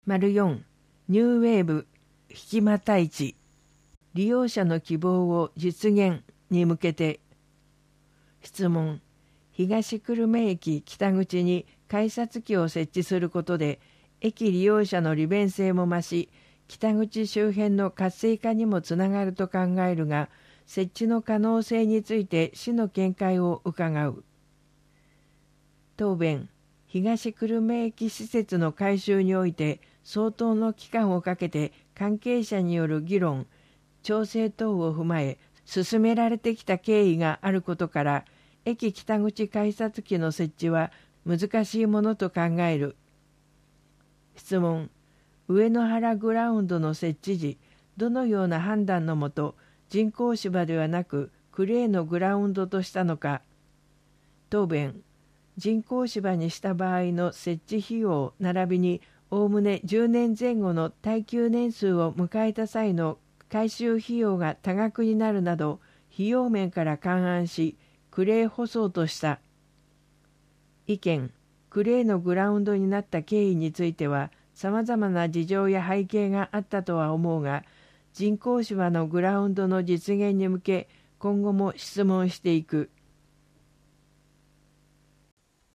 4. ニューウェーブ引きまたいち利用者の希望を実現に向けて。質問。東久留米駅北口に改札機を設置することで駅利用者の利便性も増し、北口周辺の活性化にもつながると考えるが、設置の可能性について市の見解を伺う。答弁。東久留米駅施設の改修において相当の期間をかけて関係者による議論、調整等を踏まえ進められてきた経緯があることから、駅北口改札機の設置は難しいものと考える。質問。上野原グラウンドの設置時、どのような判断のもと人工芝ではなくクレーのグラウンドとしたのか。答弁。人工芝にした場合の設置費用並びにおおむね10年前後の耐久年数を迎えた際の改修費用が多額になるなど、費用面から勘案しクレー舗装とした。意見。クレーのグラウンドになった経緯についてはさまざまな事情や背景があったとは思うが、人工芝のグラウンドの実現に向け今後も質問していく。